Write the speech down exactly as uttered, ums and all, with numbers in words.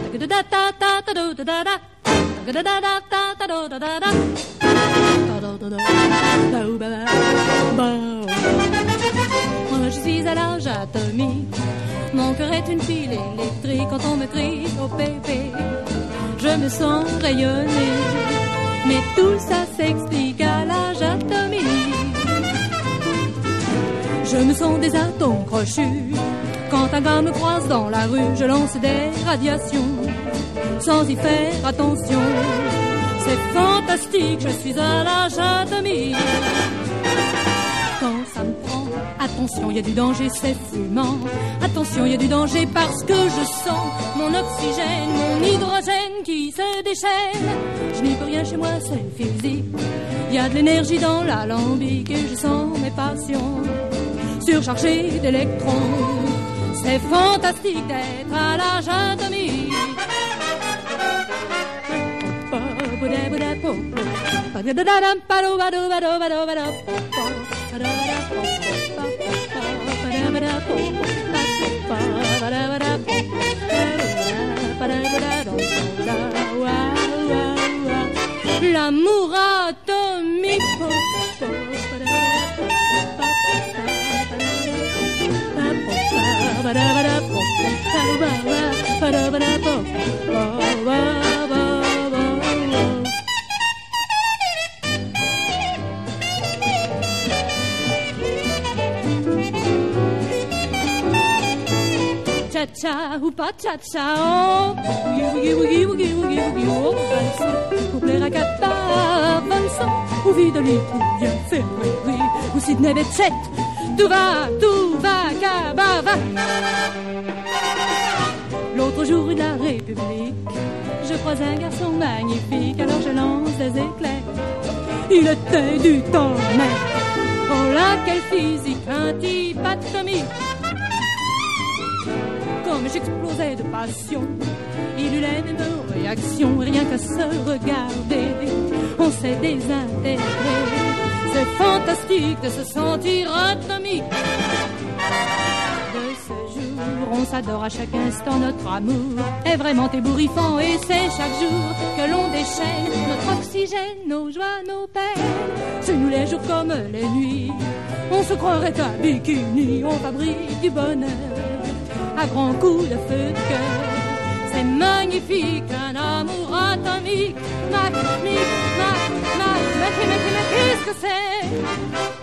Moi je suis à l'âge atomique, mon cœur est une pile électrique. Quand on me crie au bébé, je me sens rayonner. Mais tout ça s'explique à l'âge atomique. Je me sens des atomes crochus. Quand un gars me croise dans la rue, je lance des radiations sans y faire attention. C'est fantastique, je suis à l'âge atomique. Quand ça me prend, attention, il y a du danger, c'est fumant. Attention, il y a du danger parce que je sens mon oxygène, mon hydrogène qui se déchaîne. Je n'y peux rien chez moi, c'est physique. Il y a de l'énergie dans l'alambic et je sens mes passions surchargées d'électrons. C'est fantastique d'être à l'âge atomique. L'amour atomique. Cha-cha ou pas cha-cha, oh, boogie woogie woogie woogie woogie oh, valse, pour plaire à Kappa, Vincent, ou Vidali, ou bien Ferrari, ou Sidney Bechet, tout va, tout va, Kaba va. L'autre jour rue de la République, je croise un garçon magnifique, alors je lance des éclairs. Il était du tonnerre, oh là quelle physique, un type atomique. Comme j'explosais de passion, il eut les mêmes réactions. Rien qu'à se regarder, on s'est désintégré. C'est fantastique de se sentir atomique. De ce jour, on s'adore à chaque instant. Notre amour est vraiment ébouriffant. Et c'est chaque jour que l'on déchaîne notre oxygène, nos joies, nos peines. C'est nous les jours comme les nuits. On se croirait à bikini. On fabrique du bonheur à grands coups de feu de cœur. C'est magnifique, un amour atomique. Mac, mic, mac, mac, mac, mac, mac, qu'est-ce que c'est?